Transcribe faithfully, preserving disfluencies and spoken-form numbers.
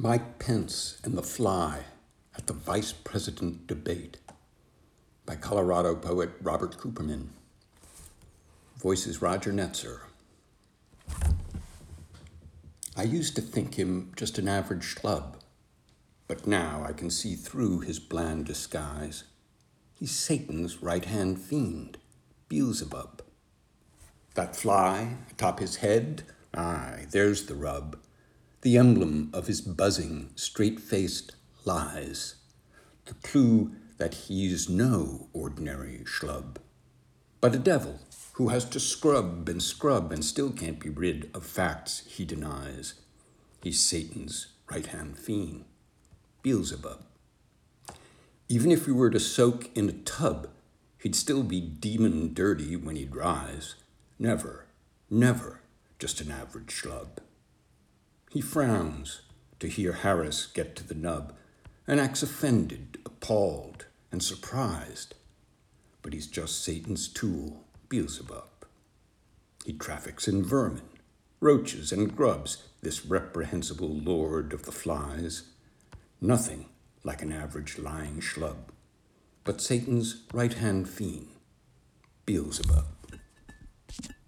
Mike Pence and the Fly at the Vice President Debate by Colorado poet Robert Cooperman. Voices Roger Netzer. I used to think him just an average schlub, but now I can see through his bland disguise. He's Satan's right-hand fiend, Beelzebub. That fly atop his head, aye, there's the rub, the emblem of his buzzing, straight-faced lies, the clue that he's no ordinary schlub, but a devil who has to scrub and scrub and still can't be rid of facts he denies. He's Satan's right-hand fiend, Beelzebub. Even if he were to soak in a tub, he'd still be demon dirty when he'd rise. Never, never just an average schlub. He frowns to hear Harris get to the nub and acts offended, appalled, and surprised. But he's just Satan's tool, Beelzebub. He traffics in vermin, roaches, and grubs, this reprehensible lord of the flies. Nothing like an average lying schlub, but Satan's right-hand fiend, Beelzebub.